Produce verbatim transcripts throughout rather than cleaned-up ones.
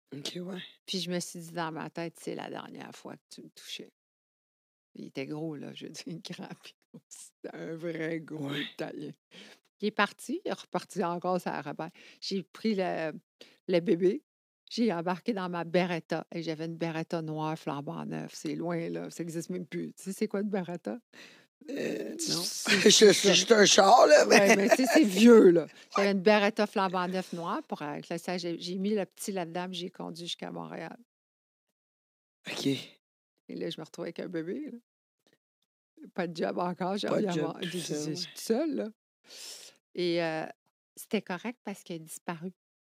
OK, ouais. Puis je me suis dit dans ma tête, c'est la dernière fois que tu me touchais. Il était gros, là, je veux dire, grand, puis gros. C'était un vrai gros Ouais. Italien. Il est parti, il est reparti encore sur la Robert. J'ai pris le, le bébé, j'ai embarqué dans ma Beretta et j'avais une Beretta noire flambant neuf. C'est loin, là, ça n'existe même plus. Tu sais, c'est quoi une Beretta? Euh, non. C'est Je c'est c'est ça. juste un char, là, Oui, mais mais tu sais, c'est vieux, là. J'avais ouais. une Beretta flambant neuf noire pour avec le siège. J'ai j'ai mis le petit là-dedans, puis j'ai conduit jusqu'à Montréal. OK. Et là, je me retrouve avec un bébé, là. Pas de job encore, j'ai Pas envie de à job, moi. tout Je ça, suis ouais. toute seule, là. Et euh, c'était correct parce qu'il a disparu.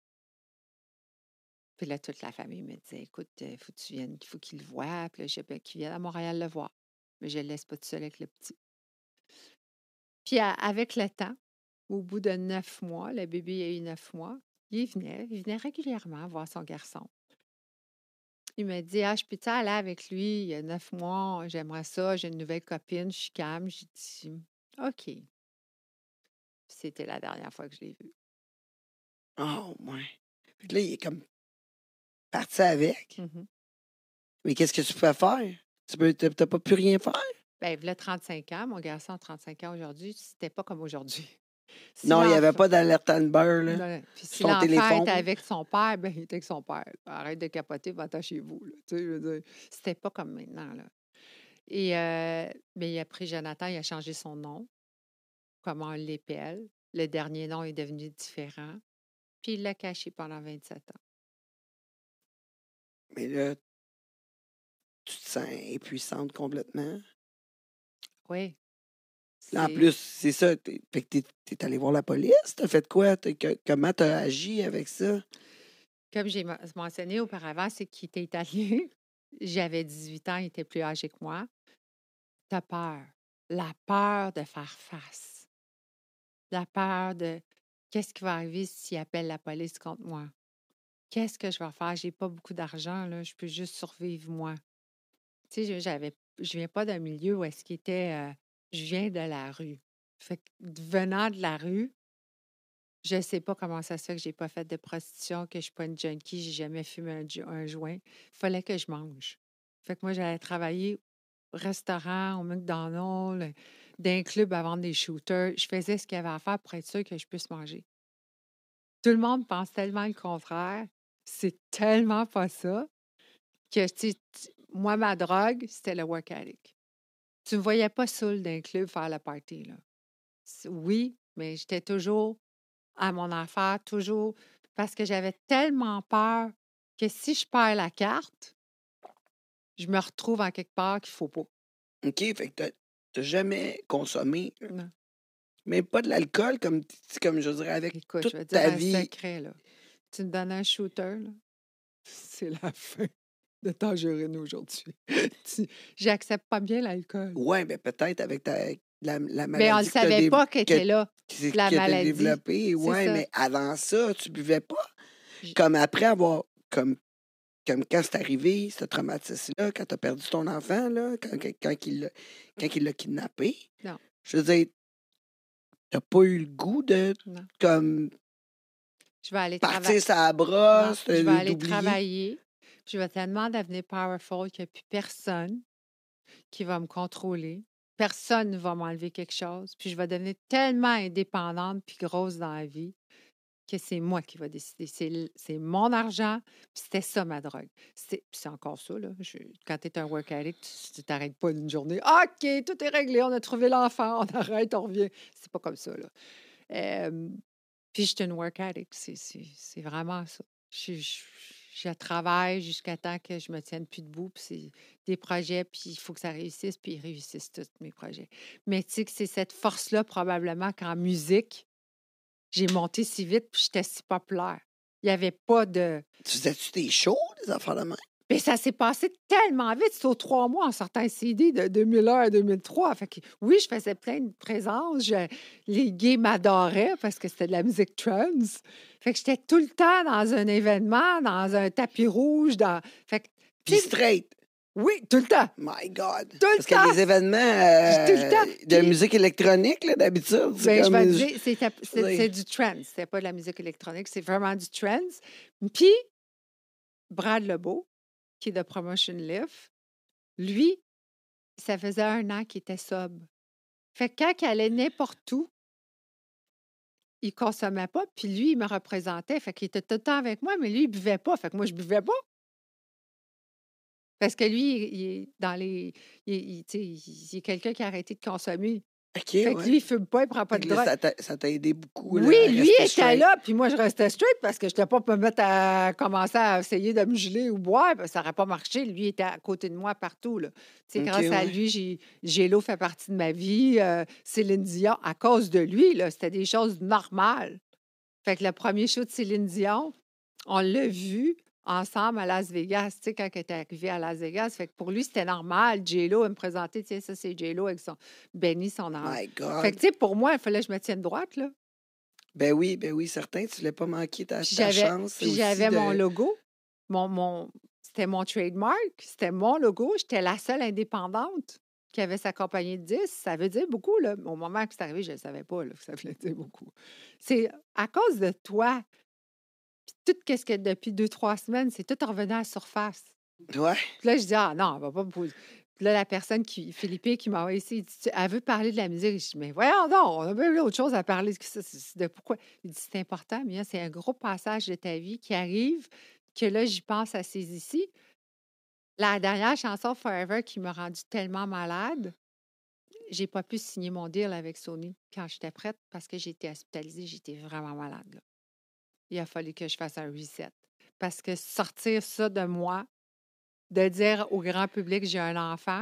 Puis là, toute la famille me disait, écoute, il faut que tu viennes, il faut qu'il le voie. Puis là, j'ai ben, qu'il vienne à Montréal le voir. Mais je ne le laisse pas tout seul avec le petit. Puis à- avec le temps, au bout de neuf mois, le bébé a eu neuf mois, il venait, il venait régulièrement voir son garçon. Il me dit, ah, je peux-tu aller avec lui? Il y a neuf mois, j'aimerais ça, j'ai une nouvelle copine, je suis calme. J'ai dit, OK. Puis c'était la dernière fois que je l'ai vu. Oh, ouais. Fait que là, il est comme parti avec. Mhm. Mais qu'est-ce que tu pouvais faire? Tu peux, t'as t'as pas pu rien faire? Ben, il a trente-cinq ans, mon garçon a trente-cinq ans aujourd'hui, c'était pas comme aujourd'hui. Si Non, il n'y avait l'enfant, pas d'alerte Amber, là, non, puis sur si ton l'enfant était téléphone. avec son père, ben, il était avec son père. Arrête de capoter, va-t'en chez vous, là. Tu sais, je veux dire, c'était pas comme maintenant, là. Et euh, ben, il a pris Jonathan, il a changé son nom, comment on l'appelle. Le dernier nom est devenu différent. Puis il l'a caché pendant vingt-sept ans. Mais là, tu te sens impuissante complètement. Oui, Là, en c'est plus, c'est ça. T'es, fait que t'es, t'es allé voir la police. T'as fait quoi? T'as- que- comment t'as agi avec ça? comme j'ai men- mentionné auparavant, c'est qu'il était italien. J'avais dix-huit ans, il était plus âgé que moi. T'as peur. La peur de faire face. La peur de qu'est-ce qui va arriver s'il appelle la police contre moi? Qu'est-ce que je vais faire? J'ai pas beaucoup d'argent, là. Je peux juste survivre moi. Tu sais, je- j'avais, je viens pas d'un milieu où est-ce qu'il était. euh, je viens de la rue. Fait que venant de la rue, je sais pas comment ça se fait que j'ai pas fait de prostitution, que je suis pas une junkie, j'ai jamais fumé un, jo- un joint. Il fallait que je mange. Fait que moi, j'allais travailler au restaurant, au McDonald's, dans un club à vendre des shooters. Je faisais ce qu'il y avait à faire pour être sûr que je puisse manger. Tout le monde pense tellement le contraire. C'est tellement pas ça que, tu sais, tu- moi, ma drogue, c'était le work addict. Tu me voyais pas saoul d'un club faire la party, là. C- Oui, mais j'étais toujours à mon affaire, toujours parce que j'avais tellement peur que si je perds la carte, je me retrouve en quelque part qu'il faut pas. OK, fait que t'as, t'as jamais consommé, Non. même pas de l'alcool, comme, comme je dirais, avec Écoute, toute je vais te dire ta un vie. secret, là. Tu me donnes un shooter, là, c'est la fin de Tangerine aujourd'hui. Tu- J'accepte pas bien l'alcool. Ouais, mais peut-être avec ta, la, la Mais on ne maladie que t'as savait dév- pas qu'elle que, était là, que, la que t'as maladie. développée. C'est Ouais, ça. mais avant ça, tu buvais pas. J- Comme après avoir, comme, comme quand c'est arrivé, ce traumatisme-là, quand t'as perdu ton enfant, là, quand, quand, quand il l'a quand il l'a kidnappé, Non, je veux dire, t'as pas eu le goût de, non. comme, Je vais aller travailler. partir sa Non, brosse, je vais euh, aller d'oublier. travailler. Puis je vais tellement devenir powerful qu'il n'y a plus personne qui va me contrôler. Personne ne va m'enlever quelque chose. Puis je vais devenir tellement indépendante puis grosse dans la vie que c'est moi qui va décider. C'est, l- c'est mon argent. Puis c'était ça ma drogue. C'est, puis c'est encore ça, là. Je- quand tu es un work addict, tu tu t'arrêtes pas d'une journée. OK, tout est réglé, on a trouvé l'enfant, on arrête, on revient. C'est pas comme ça, là. Euh, puis je suis une work addict. C'est, c'est, c'est vraiment ça. Je, je, je travaille jusqu'à temps que je me tienne plus debout. Puis c'est des projets, puis il faut que ça réussisse, puis ils réussissent tous mes projets. Mais tu sais que c'est cette force-là, probablement, qu'en musique, j'ai monté si vite, puis j'étais si populaire. Il n'y avait pas de. Tu faisais-tu des shows, des affaires de même? Mais ça s'est passé tellement vite. C'est aux trois mois en sortant un C D de deux mille un à deux mille trois. Fait que, oui, je faisais plein de présences. Je- les gays m'adoraient parce que c'était de la musique trance. Fait que j'étais tout le temps dans un événement, dans un tapis rouge. Dans... Fait que, Puis tu sais, straight. oui, tout le temps. My God. Tout le Parce que temps. les événements Tout le euh, temps. de Puis, musique électronique, là, d'habitude, c'est ben, je comme. vais te je- dire, c'est, je c'est, veux c'est dire, du trance. C'était pas de la musique électronique, c'est vraiment du trance. Puis, Brad Lebeau, qui est de Promotion Lift, lui, ça faisait un an qu'il était sobre. Fait que quand il allait n'importe où, il ne consommait pas, puis lui, il me représentait. Fait qu'il était tout le temps avec moi, mais lui, il ne buvait pas. Fait que moi, je ne buvais pas. Parce que lui, il est dans les. Il, il, tu sais, il est quelqu'un qui a arrêté de consommer. OK, Fait que ouais. lui, il ne fume pas, il ne prend pas Fait de que là, drogue. ça t'a, ça t'a aidé beaucoup. Là, Oui, à lui rester était straight. là, puis moi, je restais straight parce que je n'étais pas pour me mettre à commencer à essayer de me geler ou boire, parce que ça n'aurait pas marché. Lui était à côté de moi partout. Là. Tu sais, OK, grâce à ouais. lui, j'ai, Gélo fait partie de ma vie. euh, Céline Dion, à cause de lui, là, c'était des choses normales. Fait que le premier show de Céline Dion, on l'a vu ensemble à Las Vegas, tu sais, quand elle était arrivée à Las Vegas. Fait que pour lui, c'était normal. J-Lo, elle me présentait, tu sais, ça, c'est J-Lo avec son Benny, son enfant. My Fait que, God. tu sais, pour moi, il fallait que je me tienne droite, là. Ben oui, ben oui, certain. Tu ne l'as pas manqué ta, Puis ta j'avais, chance puis aussi j'avais mon de... logo. Mon, mon, c'était mon trademark. C'était mon logo. J'étais la seule indépendante qui avait sa compagnie de disques. Ça veut dire beaucoup, là. Au moment que c'est arrivé, je ne le savais pas, là, que ça voulait dire beaucoup. C'est à cause de toi. Puis tout ce que depuis deux, trois semaines, c'est tout revenu à la surface. Ouais. Puis là, je dis, ah non, elle va pas me poser. Puis là, la personne, qui, Philippe, qui m'a envoyé ici, il dit, elle veut parler de la musique. Je dis, mais voyons donc, on a même autre chose à parler. Que ça, c'est de pourquoi? Il dit, c'est important, Mia, c'est un gros passage de ta vie qui arrive, que là, j'y pense assez ici. La dernière chanson, Forever, qui m'a rendue tellement malade, j'ai pas pu signer mon deal avec Sony quand j'étais prête parce que j'étais hospitalisée, j'étais vraiment malade. Là. Il a fallu que je fasse un reset. Parce que sortir ça de moi, de dire au grand public j'ai un enfant,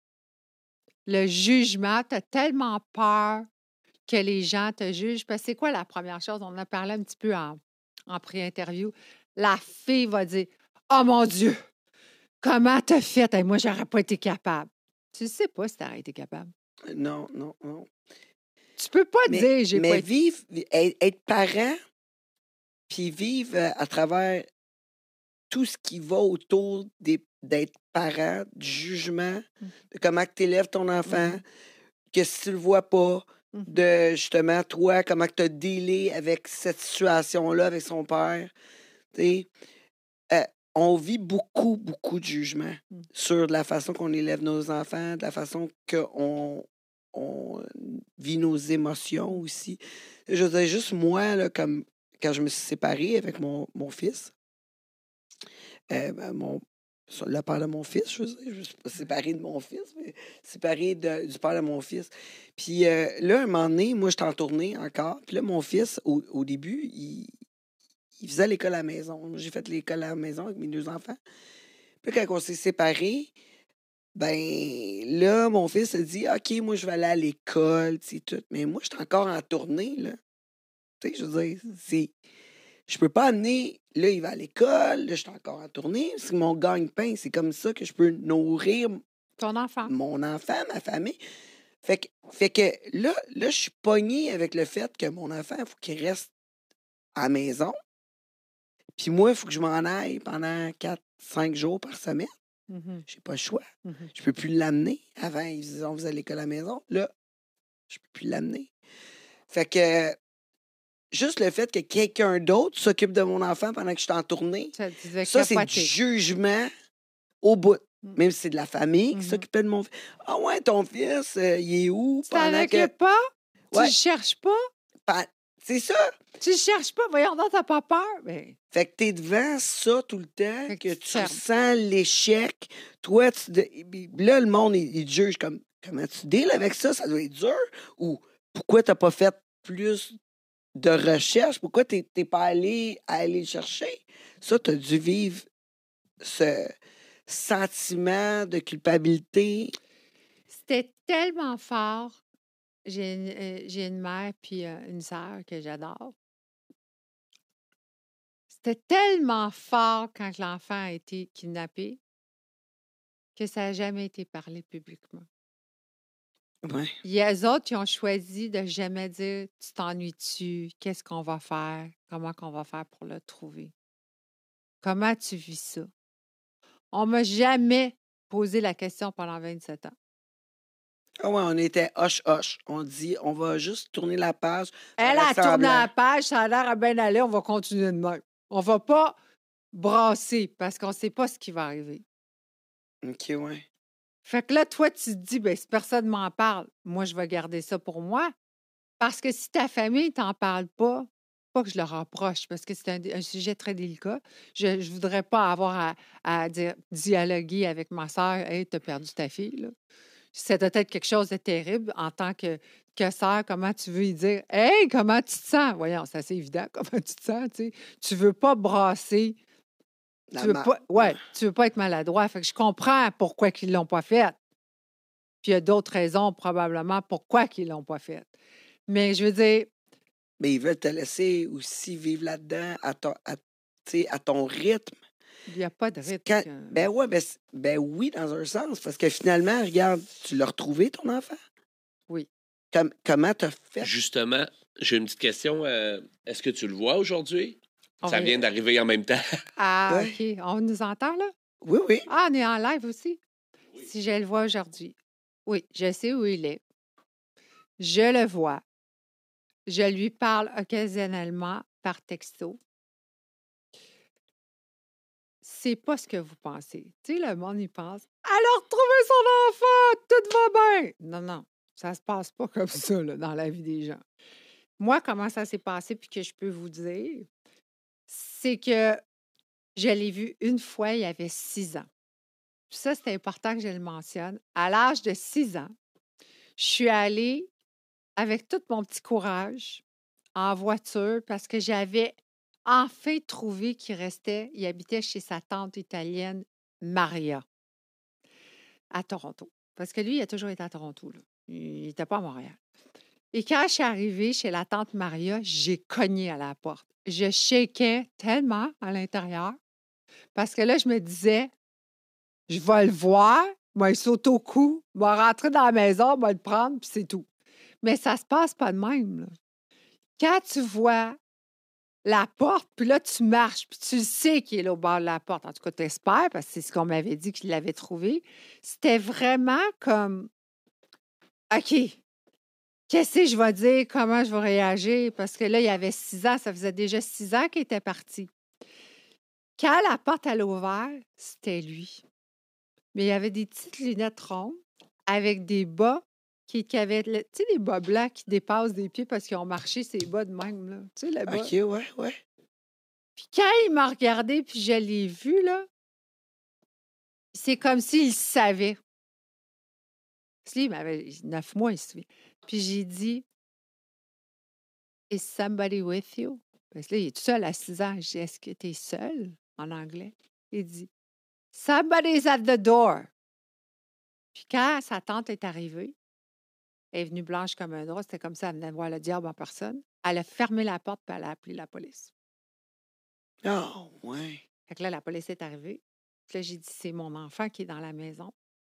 le jugement, tu as tellement peur que les gens te jugent. Parce que c'est quoi la première chose? On en a parlé un petit peu en, en pré-interview. La fille va dire « Oh mon Dieu! Comment t'as fait? Hey, moi, j'aurais pas été capable. » Tu ne sais pas si t'aurais été capable. Non, non, non. Tu peux pas Mais, dire « J'ai mais pas été... vivre, être, être parent, puis vivre euh, à travers tout ce qui va autour des, d'être parent, du jugement, Mm. de comment tu élèves ton enfant, Mhm. que si tu le vois pas, Mhm. de justement, toi, comment tu as dealé avec cette situation-là, avec son père. Tu sais, euh, on vit beaucoup, beaucoup de jugements Mm. sur la façon qu'on élève nos enfants, de la façon qu'on on vit nos émotions aussi. Je veux dire, juste moi, là, comme quand je me suis séparée avec mon, mon fils, euh, ben, mon, le père de mon fils, je veux dire, je ne suis pas séparée de mon fils, mais séparée de- du père de mon fils. Puis euh, là, un moment donné, moi, j'étais en tournée encore. Puis là, mon fils, au, au début, il, il faisait l'école à la maison. Moi, j'ai fait l'école à la maison avec mes deux enfants. Puis quand on s'est séparés, ben là, mon fils a dit « OK, moi, je vais aller à l'école, tu sais, tout. » Mais moi, j'étais encore en tournée, là. Tu sais, je veux dire, c'est... Je peux pas amener... Là, il va à l'école, là, je suis encore en tournée. C'est mon gagne-pain. C'est comme ça que je peux nourrir Ton enfant. mon enfant, ma famille. Fait que, fait que là, là, je suis pognée avec le fait que mon enfant, il faut qu'il reste à la maison. Puis moi, il faut que je m'en aille pendant quatre, cinq jours par semaine. Mhm. J'ai pas le choix. Mhm. Je peux plus l'amener. Avant, ils disaient, on faisait l'école à la maison. Là, je peux plus l'amener. Fait que juste le fait que quelqu'un d'autre s'occupe de mon enfant pendant que je suis en tournée, Ça, tu devais ça, c'est du capoter. jugement au bout. Mm. Même si c'est de la famille qui Mhm. s'occupait de mon fils. Ah ouais, ton fils, euh, il est où Tu t'en pendant que... occupes pas? Tu Ouais. le cherches pas? Pa- C'est ça. Tu le cherches pas? Voyons donc, t'as pas peur? Mais... Fait que t'es devant ça tout le temps, Fait que que tu te tu fermes. ressens l'échec. Toi, tu... de- là, le monde, il, il te juge comme, comment tu deals avec ça? Ça doit être dur. Ou pourquoi t'as pas fait plus de recherche? Pourquoi t'es t'es pas allé à aller le chercher? Ça, t'as dû vivre ce sentiment de culpabilité. C'était tellement fort. J'ai une, euh, j'ai une mère puis euh, une sœur que j'adore. C'était tellement fort quand l'enfant a été kidnappé que ça n'a jamais été parlé publiquement. Ouais. Il y a eux autres qui ont choisi de jamais dire « Tu t'ennuies-tu? Qu'est-ce qu'on va faire? Comment qu'on va faire pour le trouver? Comment tu vis ça? » On m'a jamais posé la question pendant vingt-sept ans. Ah ouais, on était hoche-hoche. On dit, on va juste tourner la page. Elle faire a tourné semblant. la page, ça a l'air à bien aller, on va continuer de même. On va pas brasser parce qu'on ne sait pas ce qui va arriver. OK, ouais. Fait que là, toi, tu te dis, ben, si personne m'en parle, moi, je vais garder ça pour moi. Parce que si ta famille t'en parle pas, pas que je leur reproche, parce que c'est un, un sujet très délicat, je ne voudrais pas avoir à, à dire, dialoguer avec ma soeur, hey, t'as perdu ta fille, là. C'est peut-être quelque chose de terrible en tant que, que sœur. Comment tu veux y dire, hey, comment tu te sens? Voyons, c'est assez évident, comment tu te sens, tu sais. Tu veux pas brasser. La Tu veux ma- pas, ouais, tu veux pas être maladroit. Fait que je comprends pourquoi ils l'ont pas fait. Puis il y a d'autres raisons probablement pourquoi ils l'ont pas fait. Mais je veux dire, Mais ils veulent te laisser aussi vivre là-dedans à ton, à, tu sais, à ton rythme. il n'y a pas de C'est rythme. quand- que- Ben ouais, ben, c'est- ben oui, dans un sens. Parce que finalement, regarde, tu l'as retrouvé, ton enfant? Oui. Comme, comment t'as fait? Justement, j'ai une petite question. euh, Est-ce que tu le vois aujourd'hui? On Ça va- vient d'arriver en même temps. Ah, Ouais. OK. On nous entend, là? Oui, oui. Ah, on est en live aussi? Oui. Si je le vois aujourd'hui. Oui, je sais où il est. Je le vois. Je lui parle occasionnellement par texto. C'est pas ce que vous pensez. Tu sais, le monde, il pense, elle a retrouvé son enfant, tout va bien. Non, non, ça se passe pas comme ça, là, dans la vie des gens. Moi, comment ça s'est passé, puis que je peux vous dire, c'est que je l'ai vu une fois, il y avait six ans. Puis ça, c'est important que je le mentionne. À l'âge de six ans, je suis allée avec tout mon petit courage en voiture parce que j'avais enfin trouvé qu'il restait, il habitait chez sa tante italienne, Maria, à Toronto. Parce que lui, il a toujours été à Toronto, là. Il n'était pas à Montréal. Et quand je suis arrivée chez la tante Maria, j'ai cogné à la porte. Je shakeais tellement à l'intérieur parce que là, je me disais, je vais le voir, moi, il saute au cou, il va rentrer dans la maison, va le prendre, puis c'est tout. Mais ça se passe pas de même, là. Quand tu vois la porte, puis là, tu marches, puis tu le sais qu'il est là au bord de la porte. En tout cas, tu espères, parce que c'est ce qu'on m'avait dit qu'il l'avait trouvé. C'était vraiment comme, OK, qu'est-ce que je vais dire? Comment je vais réagir? Parce que là, il y avait six ans, ça faisait déjà six ans qu'il était parti. Quand la porte, elle a ouvert, c'était lui. Mais il y avait des petites lunettes rondes avec des bas qui, qui avaient, le- tu sais, des bas blancs qui dépassent des pieds parce qu'ils ont marché ces bas de même, là. Tu sais, le bas. OK, ouais, ouais. Puis quand il m'a regardé, puis je l'ai vu, là, c'est comme s'il savait. Parce que lui, il m'avait neuf mois, il se souvient. Puis j'ai dit, Is somebody with you? Parce que là, il est tout seul à six ans. J'ai dit, est-ce que tu es seul? En anglais. Il dit, Somebody's at the door. Puis quand sa tante est arrivée, elle est venue blanche comme un drap, c'était comme ça, elle venait voir le diable en personne. Elle a fermé la porte, puis elle a appelé la police. Oh, ouais. Fait que là, la police est arrivée. Puis là, j'ai dit, c'est mon enfant qui est dans la maison.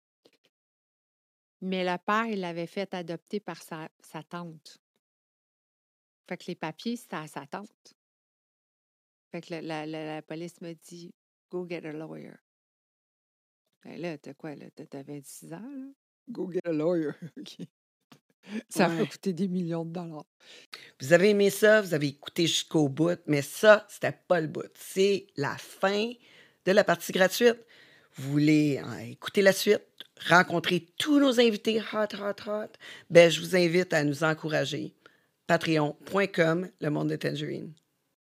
Mais le père, il l'avait fait adopter par sa, sa tante. Fait que les papiers, c'était à sa tante. Fait que la, la, la, la police me dit, go get a lawyer. Ben là, t'as quoi, là? T'as t'as vingt-six ans, là? Go get a lawyer. OK. Ça va Ouais. coûter des millions de dollars. Vous avez aimé ça, vous avez écouté jusqu'au bout, mais ça, c'était pas le bout. C'est la fin de la partie gratuite. Vous voulez euh, écouter la suite, rencontrer tous nos invités hot, hot, hot, ben, je vous invite à nous encourager. patreon point com, le monde de Tangerine.